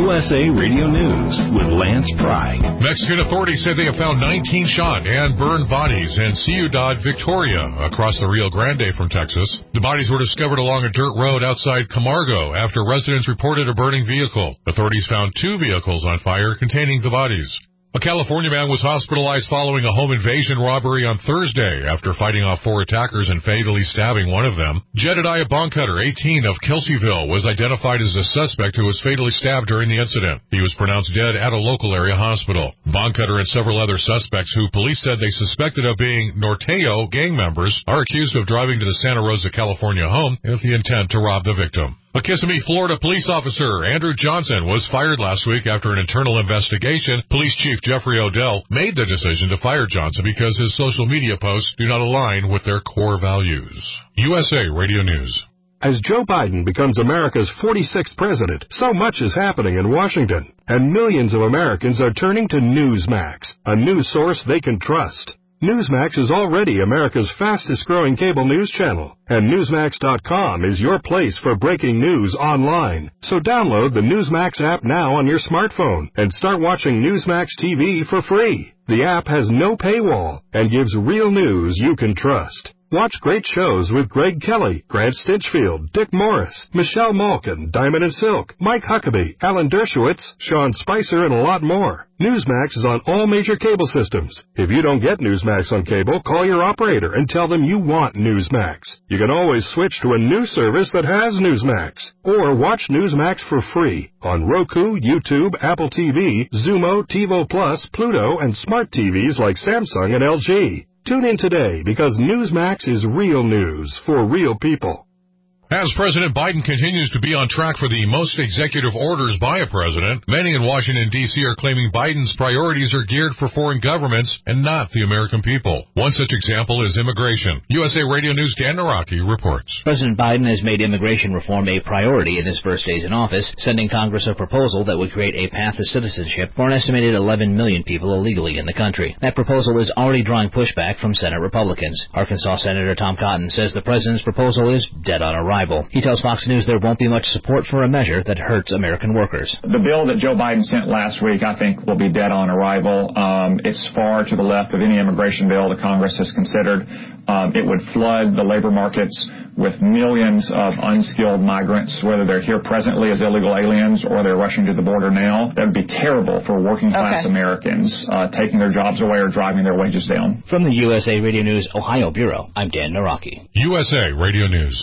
USA Radio News with Lance Pry. Mexican authorities said they have found 19 shot and burned bodies in Ciudad Victoria across the Rio Grande from Texas. The bodies were discovered along a dirt road outside Camargo after residents reported a burning vehicle. Authorities found 2 vehicles on fire containing the bodies. A California man was hospitalized following a home invasion robbery on Thursday after fighting off 4 attackers and fatally stabbing one of them. Jedediah Boncutter, 18, of Kelseyville, was identified as a suspect who was fatally stabbed during the incident. He was pronounced dead at a local area hospital. Boncutter and several other suspects who police said they suspected of being Norteo gang members are accused of driving to the Santa Rosa, California home with the intent to rob the victim. A Kissimmee, Florida police officer, Andrew Johnson, was fired last week after an internal investigation. Police Chief Jeffrey Odell made the decision to fire Johnson because his social media posts do not align with their core values. USA Radio News. As Joe Biden becomes America's 46th president, so much is happening in Washington, and millions of Americans are turning to Newsmax, a news source they can trust. Newsmax is already America's fastest-growing cable news channel, and Newsmax.com is your place for breaking news online. So download the Newsmax app now on your smartphone and start watching Newsmax TV for free. The app has no paywall and gives real news you can trust. Watch great shows with Greg Kelly, Grant Stinchfield, Dick Morris, Michelle Malkin, Diamond and Silk, Mike Huckabee, Alan Dershowitz, Sean Spicer, and a lot more. Newsmax is on all major cable systems. If you don't get Newsmax on cable, call your operator and tell them you want Newsmax. You can always switch to a new service that has Newsmax, or watch Newsmax for free on Roku, YouTube, Apple TV, Xumo, TiVo Plus, Pluto, and smart TVs like Samsung and LG. Tune in today because Newsmax is real news for real people. As President Biden continues to be on track for the most executive orders by a president, many in Washington, D.C. are claiming Biden's priorities are geared for foreign governments and not the American people. One such example is immigration. USA Radio News' Dan Naraki reports. President Biden has made immigration reform a priority in his first days in office, sending Congress a proposal that would create a path to citizenship for an estimated 11 million people illegally in the country. That proposal is already drawing pushback from Senate Republicans. Arkansas Senator Tom Cotton says the president's proposal is dead on arrival. He tells Fox News there won't be much support for a measure that hurts American workers. The bill that Joe Biden sent last week, I think, will be dead on arrival. It's far to the left of any immigration bill the Congress has considered. It would flood the labor markets with millions of unskilled migrants, whether they're here presently as illegal aliens or they're rushing to the border now. That would be terrible for working-class Americans, taking their jobs away or driving their wages down. From the USA Radio News Ohio Bureau, I'm Dan Naraki. USA Radio News.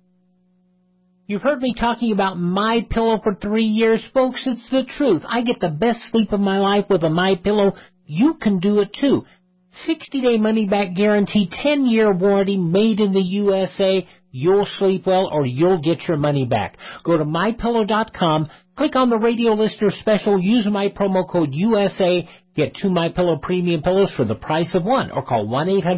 You've heard me talking about MyPillow for 3 years, folks. It's the truth. I get the best sleep of my life with a MyPillow. You can do it too. 60-day money-back guarantee, 10-year warranty, made in the USA. You'll sleep well or you'll get your money back. Go to MyPillow.com, click on the radio listener special, use my promo code USA, get 2 MyPillow premium pillows for the price of one, or call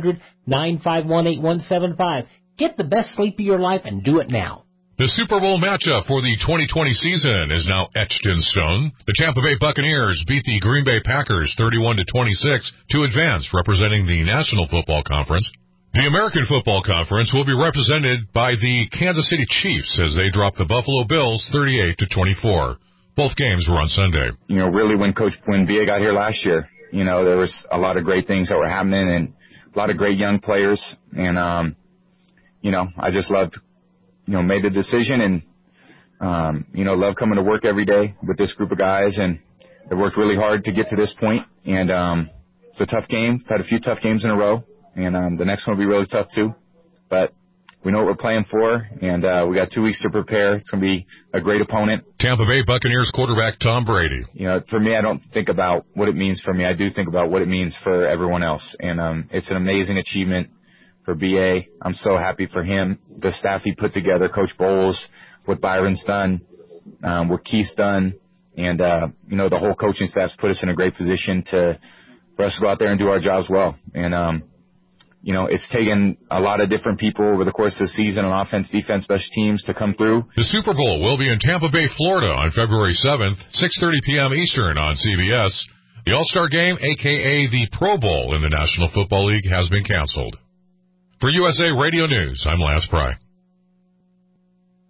1-800-951-8175. Get the best sleep of your life and do it now. The Super Bowl matchup for the 2020 season is now etched in stone. The Tampa Bay Buccaneers beat the Green Bay Packers 31-26 to advance, representing the National Football Conference. The American Football Conference will be represented by the Kansas City Chiefs as they drop the Buffalo Bills 38-24. Both games were on Sunday. You know, really when BA got here last year, you know, there was a lot of great things that were happening and a lot of great young players. And, you know, I just loved, you know, made the decision and, you know, love coming to work every day with this group of guys, and they worked really hard to get to this point. And it's a tough game. Had a few tough games in a row, and the next one will be really tough too. But we know what we're playing for, and we got 2 weeks to prepare. It's going to be a great opponent. Tampa Bay Buccaneers quarterback Tom Brady. You know, for me, I don't think about what it means for me. I do think about what it means for everyone else, and it's an amazing achievement for BA. I'm so happy for him, the staff he put together, Coach Bowles, what Byron's done, what Keith's done, and, you know, the whole coaching staff's put us in a great position for us to go out there and do our jobs well. And, you know, it's taken a lot of different people over the course of the season on offense, defense, special teams to come through. The Super Bowl will be in Tampa Bay, Florida on February 7th, 6:30 p.m. Eastern on CBS. The All-Star Game, a.k.a. the Pro Bowl in the National Football League, has been canceled. For USA Radio News, I'm Lance Pry.